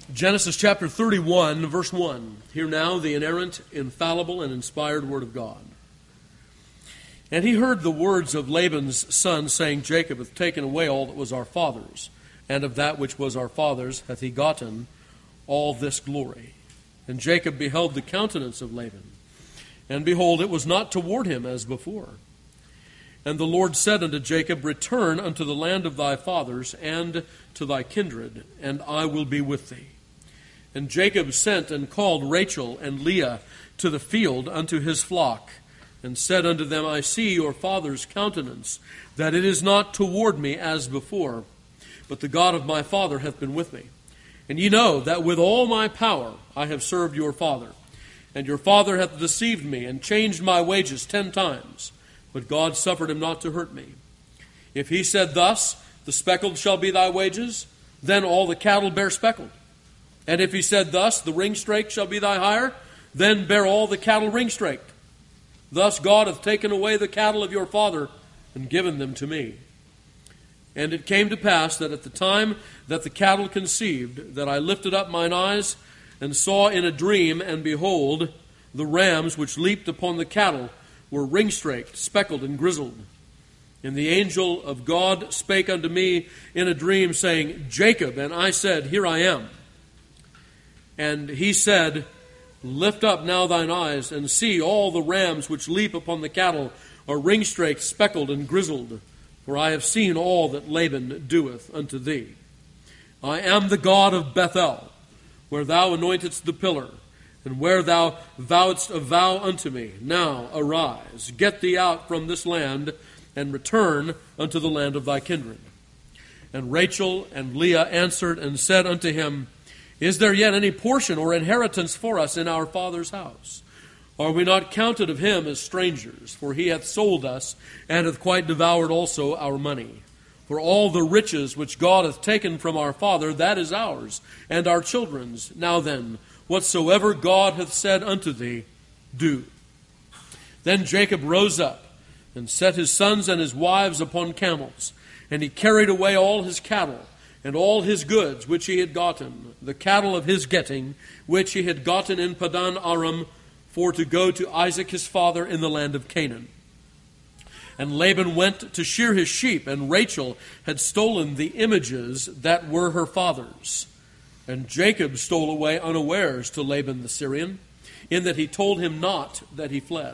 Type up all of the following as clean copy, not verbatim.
Genesis chapter 31, verse 1. Hear now the inerrant, infallible, and inspired word of God. And he heard the words of Laban's son, saying, Jacob hath taken away all that was our father's, and of that which was our father's hath he gotten all this glory. And Jacob beheld the countenance of Laban, and behold, it was not toward him as before. And the Lord said unto Jacob, Return unto the land of thy fathers, and to thy kindred, and I will be with thee. And Jacob sent and called Rachel and Leah to the field unto his flock, and said unto them, I see your father's countenance, that it is not toward me as before, but the God of my father hath been with me. And ye know that with all my power I have served your father. And your father hath deceived me, and changed my wages 10 times. But God suffered him not to hurt me. If he said thus, the speckled shall be thy wages, then all the cattle bear speckled. And if he said thus, the ringstraked shall be thy hire, then bear all the cattle ringstraked. Thus God hath taken away the cattle of your father, and given them to me. And it came to pass that at the time that the cattle conceived, that I lifted up mine eyes, and saw in a dream, and behold, the rams which leaped upon the cattle were ringstraked, speckled, and grizzled. And the angel of God spake unto me in a dream, saying, Jacob. And I said, Here I am. And he said, Lift up now thine eyes, and see all the rams which leap upon the cattle are ringstraked, speckled, and grizzled. For I have seen all that Laban doeth unto thee. I am the God of Bethel, where thou anointedst the pillar, and where thou vowedst a vow unto me. Now arise, get thee out from this land, and return unto the land of thy kindred. And Rachel and Leah answered and said unto him, Is there yet any portion or inheritance for us in our father's house? Are we not counted of him as strangers? For he hath sold us, and hath quite devoured also our money. For all the riches which God hath taken from our father, that is ours, and our children's. Now then, whatsoever God hath said unto thee, do. Then Jacob rose up, and set his sons and his wives upon camels, and he carried away all his cattle, and all his goods which he had gotten, the cattle of his getting, which he had gotten in Padan Aram, for to go to Isaac his father in the land of Canaan. And Laban went to shear his sheep, and Rachel had stolen the images that were her father's. And Jacob stole away unawares to Laban the Syrian, in that he told him not that he fled.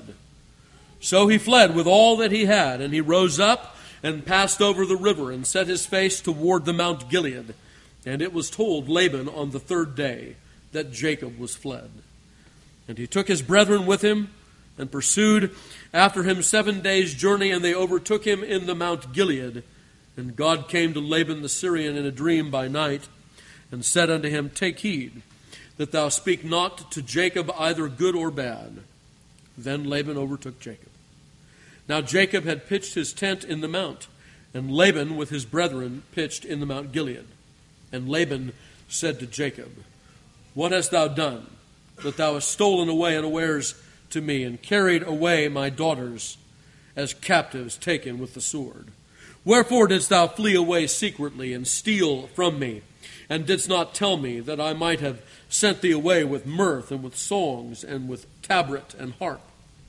So he fled with all that he had, and he rose up and passed over the river, and set his face toward the Mount Gilead. And it was told Laban on the 3rd day that Jacob was fled. And he took his brethren with him, and pursued after him 7 days' journey, and they overtook him in the Mount Gilead. And God came to Laban the Syrian in a dream by night, and said unto him, Take heed, that thou speak not to Jacob either good or bad. Then Laban overtook Jacob. Now Jacob had pitched his tent in the mount, and Laban with his brethren pitched in the Mount Gilead. And Laban said to Jacob, What hast thou done, that thou hast stolen away unawares to me, and carried away my daughters as captives taken with the sword? Wherefore didst thou flee away secretly, and steal from me, and didst not tell me, that I might have sent thee away with mirth, and with songs, and with tabret and harp?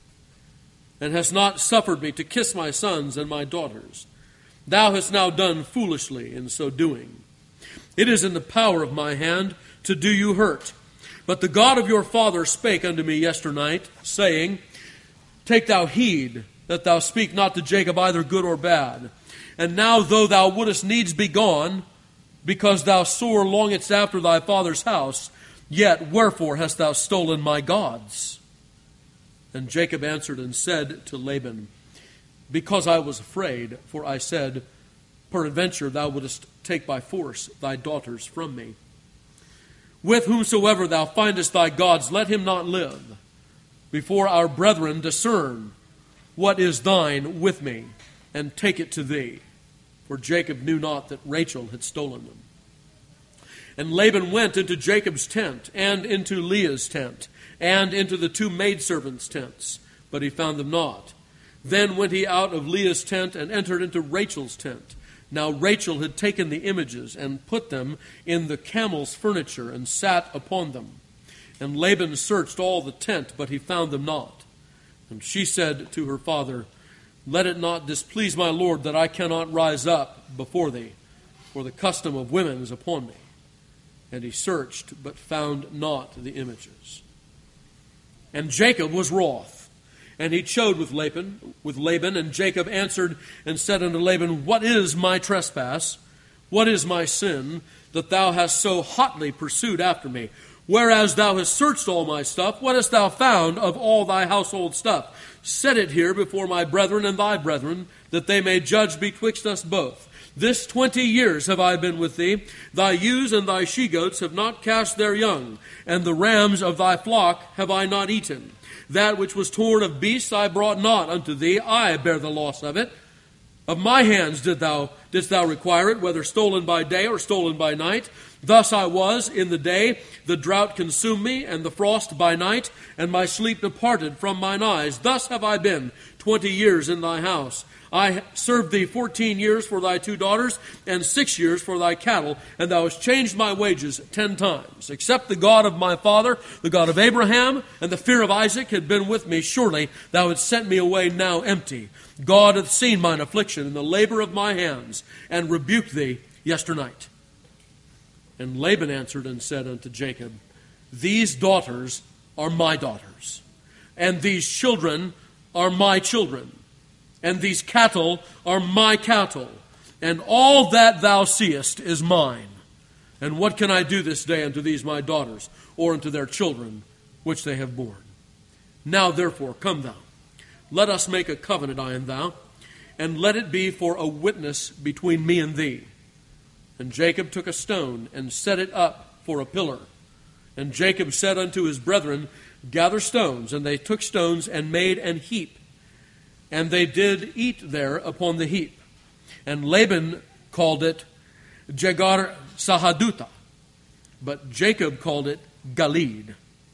And hast not suffered me to kiss my sons and my daughters. Thou hast now done foolishly in so doing. It is in the power of my hand to do you hurt. But the God of your father spake unto me yesternight, saying, Take thou heed that thou speak not to Jacob either good or bad. And now, though thou wouldest needs be gone, because thou sore longedst after thy father's house, yet wherefore hast thou stolen my gods? And Jacob answered and said to Laban, Because I was afraid, for I said, Peradventure thou wouldest take by force thy daughters from me. With whomsoever thou findest thy gods, let him not live. Before our brethren discern what is thine with me, and take it to thee. For Jacob knew not that Rachel had stolen them. And Laban went into Jacob's tent, and into Leah's tent, and into the 2 maidservants' tents, but he found them not. Then went he out of Leah's tent, and entered into Rachel's tent. Now Rachel had taken the images and put them in the camel's furniture and sat upon them. And Laban searched all the tent, but he found them not. And she said to her father, Let it not displease my lord that I cannot rise up before thee, for the custom of women is upon me. And he searched, but found not the images. And Jacob was wroth, and he chode with Laban, and Jacob answered and said unto Laban, What is my trespass? What is my sin, that thou hast so hotly pursued after me? Whereas thou hast searched all my stuff, what hast thou found of all thy household stuff? Set it here before my brethren and thy brethren, that they may judge betwixt us both. This 20 years have I been with thee. Thy ewes and thy she-goats have not cast their young, and the rams of thy flock have I not eaten. That which was torn of beasts I brought not unto thee. I bear the loss of it. Of my hands didst thou require it, whether stolen by day or stolen by night. Thus I was in the day, the drought consumed me, and the frost by night, and my sleep departed from mine eyes. Thus have I been 20 years in thy house. I served thee 14 years for thy 2 daughters, and 6 years for thy cattle, and thou hast changed my wages 10 times. Except the God of my father, the God of Abraham, and the fear of Isaac had been with me, surely thou hadst sent me away now empty. God hath seen mine affliction and the labor of my hands, and rebuked thee yesternight. And Laban answered and said unto Jacob, These daughters are my daughters, and these children are my children, and these cattle are my cattle, and all that thou seest is mine. And what can I do this day unto these my daughters, or unto their children, which they have borne? Now therefore, come thou, let us make a covenant, I and thou, and let it be for a witness between me and thee. And Jacob took a stone and set it up for a pillar. And Jacob said unto his brethren, Gather stones. And they took stones and made an heap. And they did eat there upon the heap. And Laban called it Jegar Sahaduta, but Jacob called it Galeed.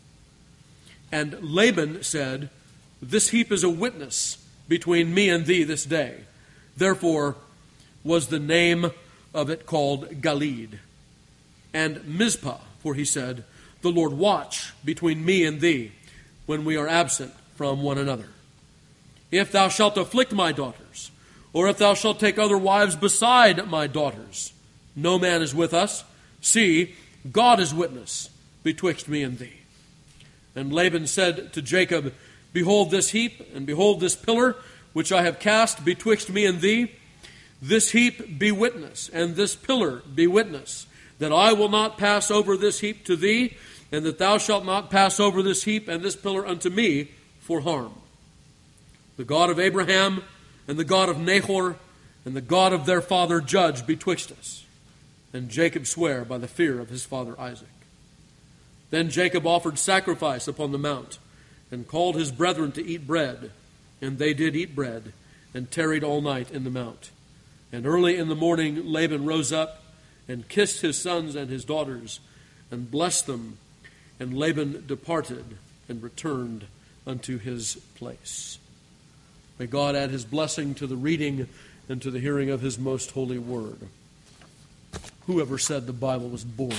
And Laban said, This heap is a witness between me and thee this day. Therefore was the name of it called Galeed. And Mizpah, for he said, The Lord watch between me and thee when we are absent from one another. If thou shalt afflict my daughters, or if thou shalt take other wives beside my daughters, no man is with us. See, God is witness betwixt me and thee. And Laban said to Jacob, Behold this heap, and behold this pillar, which I have cast betwixt me and thee. This heap be witness, and this pillar be witness, that I will not pass over this heap to thee, and that thou shalt not pass over this heap and this pillar unto me for harm. The God of Abraham and the God of Nahor and the God of their father judge betwixt us. And Jacob sware by the fear of his father Isaac. Then Jacob offered sacrifice upon the mount, and called his brethren to eat bread. And they did eat bread, and tarried all night in the mount. And early in the morning Laban rose up, and kissed his sons and his daughters, and blessed them. And Laban departed, and returned unto his place. May God add his blessing to the reading and to the hearing of his most holy word. Whoever said the Bible was boring?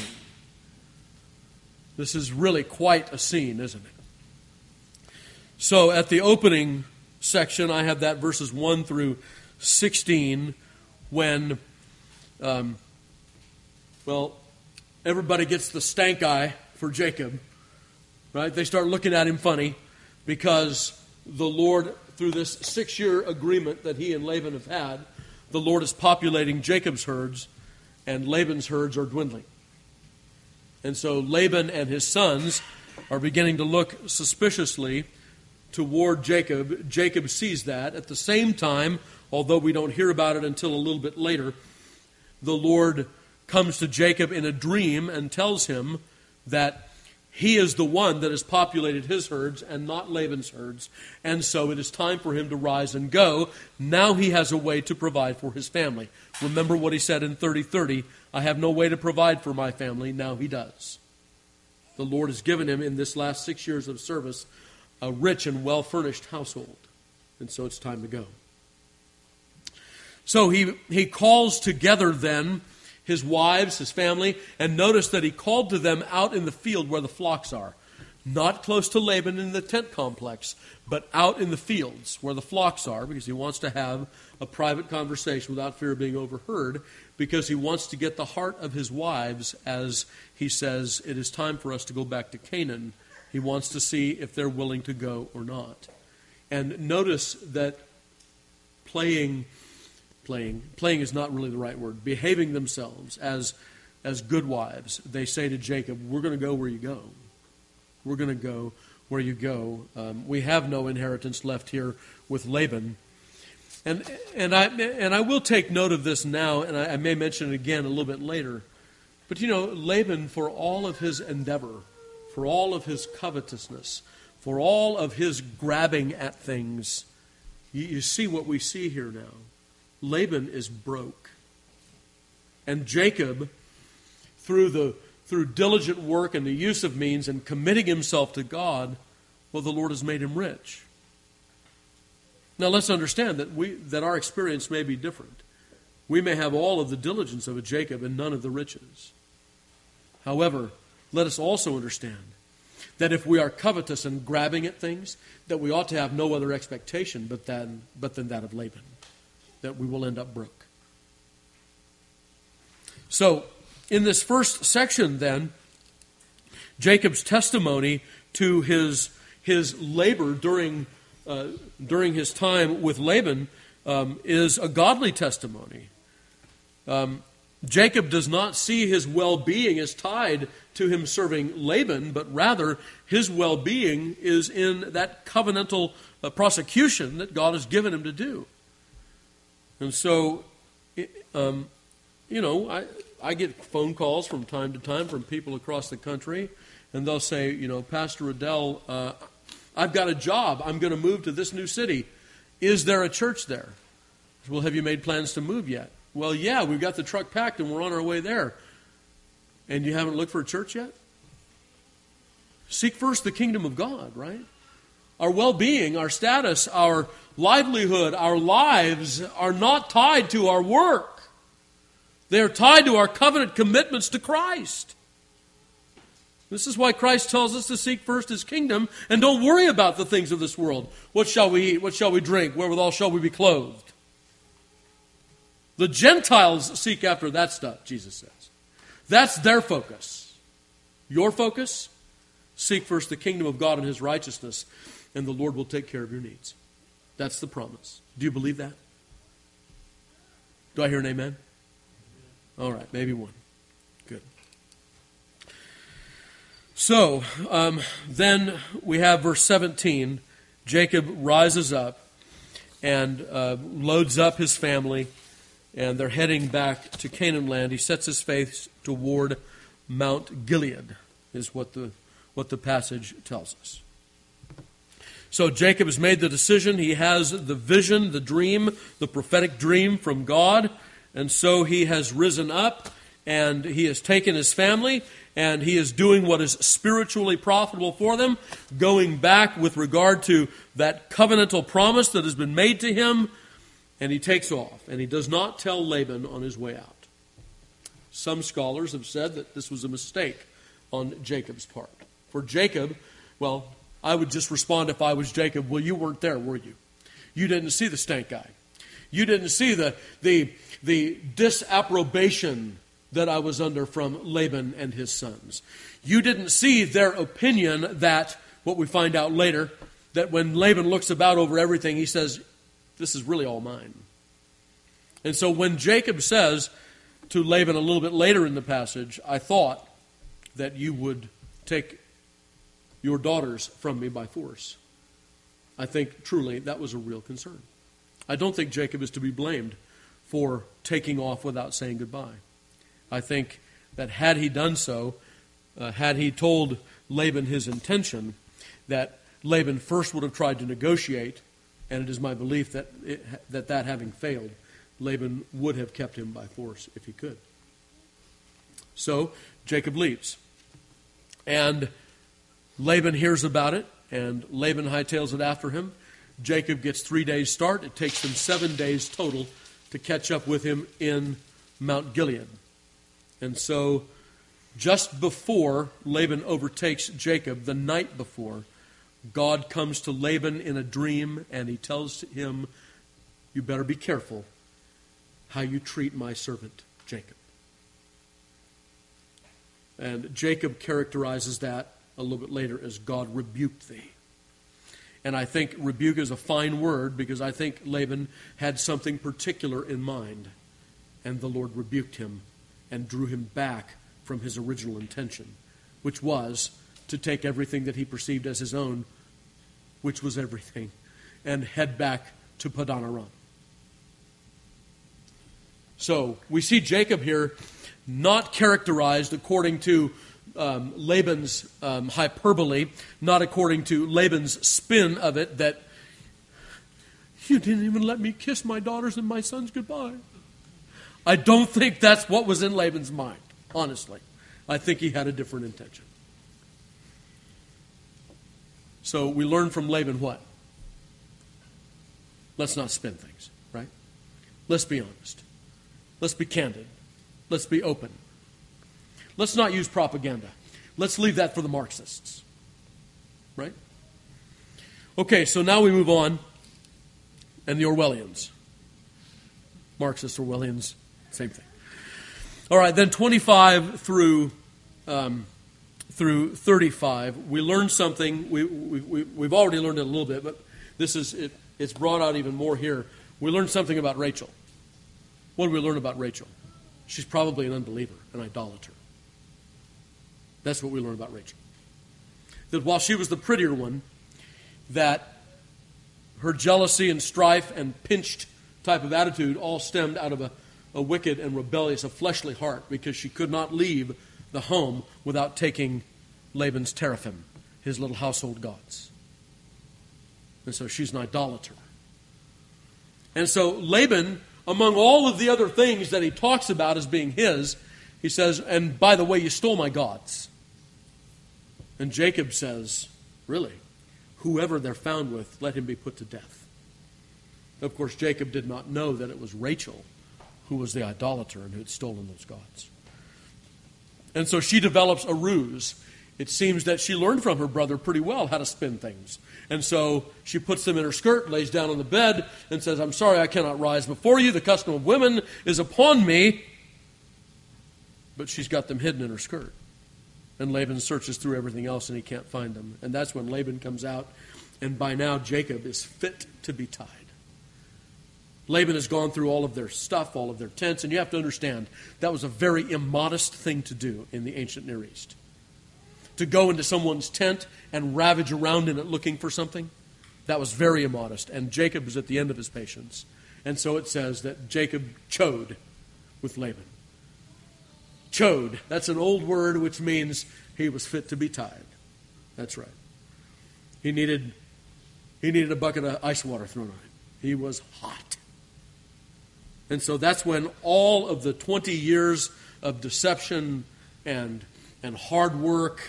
This is really quite a scene, isn't it? So at the opening section, I have that verses 1 through 16 when, everybody gets the stank eye for Jacob, right? They start looking at him funny because the Lord, through this 6-year agreement that he and Laban have had, the Lord is populating Jacob's herds, and Laban's herds are dwindling. And so Laban and his sons are beginning to look suspiciously toward Jacob. Jacob sees that. At the same time, although we don't hear about it until a little bit later, the Lord comes to Jacob in a dream and tells him that he is the one that has populated his herds and not Laban's herds. And so it is time for him to rise and go. Now he has a way to provide for his family. Remember what he said in 30:30, I have no way to provide for my family. Now he does. The Lord has given him in this last 6 years of service a rich and well-furnished household. And so it's time to go. So he calls together then his wives, his family, and notice that he called to them out in the field where the flocks are. Not close to Laban in the tent complex, but out in the fields where the flocks are, because he wants to have a private conversation without fear of being overheard, because he wants to get the heart of his wives as he says, it is time for us to go back to Canaan. He wants to see if they're willing to go or not. And notice that playing is not really the right word, behaving themselves as good wives. They say to Jacob, we're going to go where you go. We're going to go where you go. We have no inheritance left here with Laban. And I will take note of this now, and I may mention it again a little bit later. But Laban, for all of his endeavor, for all of his covetousness, for all of his grabbing at things, you see what we see here now. Laban is broke. And Jacob, through diligent work and the use of means and committing himself to God, well, the Lord has made him rich. Now let's understand that our experience may be different. We may have all of the diligence of a Jacob and none of the riches. However, let us also understand that if we are covetous and grabbing at things, that we ought to have no other expectation but than that of Laban, that we will end up broke. So, in this first section then, Jacob's testimony to his labor during his time with Laban is a godly testimony. Jacob does not see his well-being as tied to him serving Laban, but rather his well-being is in that covenantal prosecution that God has given him to do. And so, I get phone calls from time to time from people across the country, and they'll say, Pastor Riddell, I've got a job. I'm going to move to this new city. Is there a church there? Well, have you made plans to move yet? Well, yeah, we've got the truck packed and we're on our way there. And you haven't looked for a church yet? Seek first the kingdom of God, right? Our well-being, our status, our livelihood, our lives are not tied to our work. They are tied to our covenant commitments to Christ. This is why Christ tells us to seek first His kingdom and don't worry about the things of this world. What shall we eat? What shall we drink? Wherewithal shall we be clothed? The Gentiles seek after that stuff, Jesus says. That's their focus. Your focus? Seek first the kingdom of God and His righteousness, and the Lord will take care of your needs. That's the promise. Do you believe that? Do I hear an amen? All right, maybe one. Good. So, then we have verse 17. Jacob rises up and loads up his family, and they're heading back to Canaan land. He sets his face toward Mount Gilead, is what the passage tells us. So Jacob has made the decision. He has the vision, the dream, the prophetic dream from God. And so he has risen up and he has taken his family and he is doing what is spiritually profitable for them, going back with regard to that covenantal promise that has been made to him, and he takes off. And he does not tell Laban on his way out. Some scholars have said that this was a mistake on Jacob's part. For Jacob, well, I would just respond if I was Jacob, well, you weren't there, were you? You didn't see the stank eye. You didn't see the disapprobation that I was under from Laban and his sons. You didn't see their opinion that, what we find out later, that when Laban looks about over everything, he says, this is really all mine. And so when Jacob says to Laban a little bit later in the passage, I thought that you would take your daughters from me by force, I think truly that was a real concern. I don't think Jacob is to be blamed for taking off without saying goodbye. I think that had he done so, had he told Laban his intention, that Laban first would have tried to negotiate, and it is my belief that that having failed, Laban would have kept him by force if he could. So Jacob leaves. And Laban hears about it, and Laban hightails it after him. Jacob gets 3 days' start. It takes them 7 days total to catch up with him in Mount Gilead. And so, just before Laban overtakes Jacob, the night before, God comes to Laban in a dream, and he tells him, you better be careful how you treat my servant Jacob. And Jacob characterizes that a little bit later as God rebuked thee. And I think rebuke is a fine word, because I think Laban had something particular in mind. And the Lord rebuked him and drew him back from his original intention, which was to take everything that he perceived as his own, which was everything, and head back to Padan Aram. So we see Jacob here not characterized according to Laban's hyperbole, not according to Laban's spin of it, that you didn't even let me kiss my daughters and my sons goodbye. I don't think that's what was in Laban's mind, honestly. I think he had a different intention. So we learn from Laban what? Let's not spin things, right? Let's be honest. Let's be candid. Let's be open. Let's not use propaganda. Let's leave that for the Marxists. Right? Okay, so now we move on. And the Orwellians. Marxists, Orwellians, same thing. All right, then 25 through 35, we learn something. We've already learned it a little bit, but this is it's brought out even more here. We learned something about Rachel. What did we learn about Rachel? She's probably an unbeliever, an idolater. That's what we learn about Rachel. That while she was the prettier one, that her jealousy and strife and pinched type of attitude all stemmed out of a wicked and rebellious, a fleshly heart, because she could not leave the home without taking Laban's teraphim, his little household gods. And so she's an idolater. And so Laban, among all of the other things that he talks about as being his, he says, and by the way, you stole my gods. And Jacob says, really? Whoever they're found with, let him be put to death. Of course, Jacob did not know that it was Rachel who was the idolater and who had stolen those gods. And so she develops a ruse. It seems that she learned from her brother pretty well how to spin things. And so she puts them in her skirt, lays down on the bed, and says, I'm sorry I cannot rise before you. The custom of women is upon me. But she's got them hidden in her skirt. And Laban searches through everything else, and he can't find them. And that's when Laban comes out, and by now Jacob is fit to be tied. Laban has gone through all of their stuff, all of their tents, and you have to understand, that was a very immodest thing to do in the ancient Near East. To go into someone's tent and ravage around in it looking for something, that was very immodest. And Jacob is at the end of his patience. And so it says that Jacob chode with Laban. Chode, that's an old word which means he was fit to be tied. That's right. He needed a bucket of ice water thrown on him. He was hot. And so that's when all of the 20 years of deception and hard work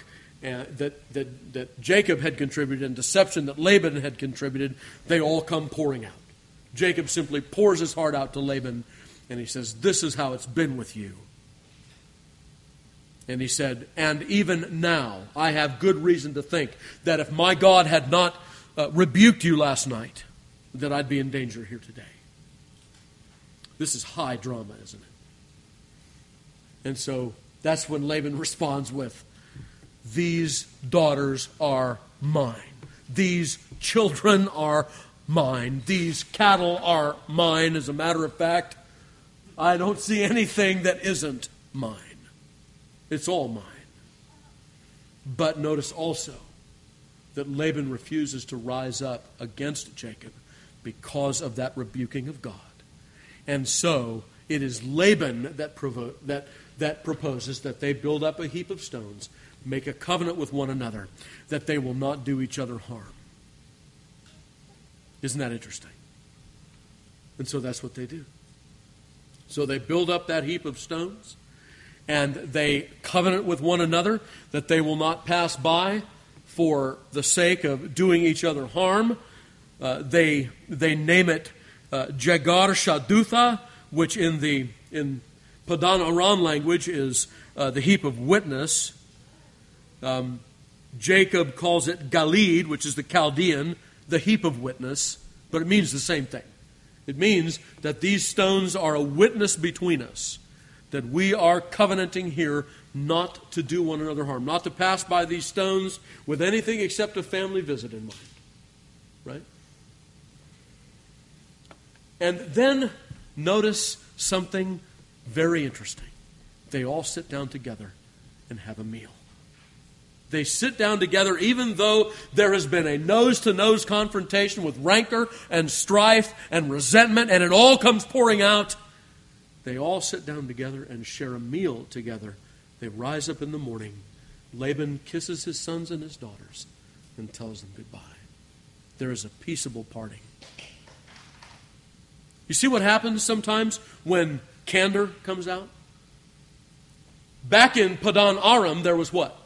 that Jacob had contributed and deception that Laban had contributed, they all come pouring out. Jacob simply pours his heart out to Laban, and he says, this is how it's been with you. And he said, and even now I have good reason to think that if my God had not rebuked you last night, that I'd be in danger here today. This is high drama, isn't it? And so that's when Laban responds with, these daughters are mine. These children are mine. These cattle are mine. As a matter of fact, I don't see anything that isn't mine. It's all mine. But notice also that Laban refuses to rise up against Jacob because of that rebuking of God. And so it is Laban that proposes that they build up a heap of stones, make a covenant with one another, that they will not do each other harm. Isn't that interesting? And so that's what they do. So they build up that heap of stones, and they covenant with one another that they will not pass by for the sake of doing each other harm. They name it Jegar Shadutha, which in Padan Aram language is the heap of witness. Jacob calls it Galid, which is the Chaldean, the heap of witness, but it means the same thing. It means that these stones are a witness between us, that we are covenanting here not to do one another harm, not to pass by these stones with anything except a family visit in mind. Right? And then notice something very interesting. They all sit down together and have a meal. They sit down together even though there has been a nose-to-nose confrontation with rancor and strife and resentment, and it all comes pouring out. They all sit down together and share a meal together. They rise up in the morning. Laban kisses his sons and his daughters and tells them goodbye. There is a peaceable parting. You see what happens sometimes when candor comes out? Back in Padan Aram, there was what?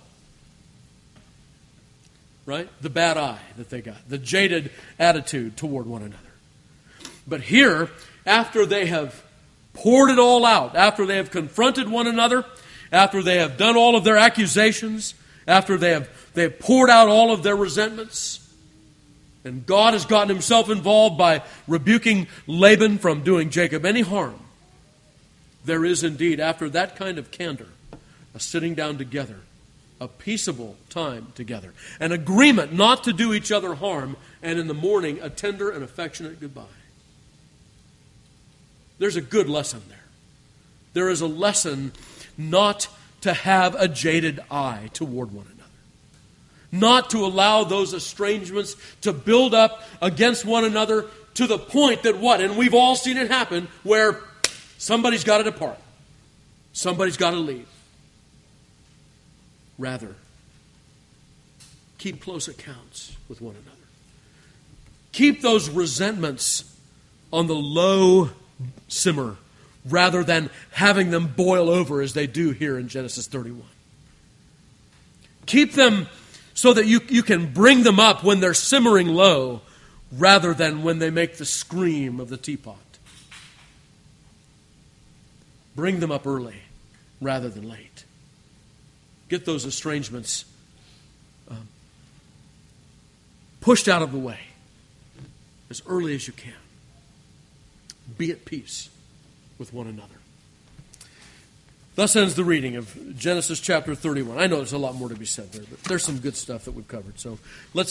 Right? The bad eye that they got. The jaded attitude toward one another. But here, after they have poured it all out, after they have confronted one another, after they have done all of their accusations, after they have poured out all of their resentments, and God has gotten himself involved by rebuking Laban from doing Jacob any harm, there is indeed, after that kind of candor, a sitting down together, a peaceable time together, an agreement not to do each other harm, and in the morning, a tender and affectionate goodbye. There's a good lesson there. There is a lesson not to have a jaded eye toward one another. Not to allow those estrangements to build up against one another to the point that what? And we've all seen it happen where somebody's got to depart. Somebody's got to leave. Rather, keep close accounts with one another. Keep those resentments on the low simmer rather than having them boil over as they do here in Genesis 31. Keep them so that you can bring them up when they're simmering low rather than when they make the scream of the teapot. Bring them up early rather than late. Get those estrangements pushed out of the way as early as you can. Be at peace with one another. Thus ends the reading of Genesis chapter 31. I know there's a lot more to be said there, but there's some good stuff that we've covered. So let's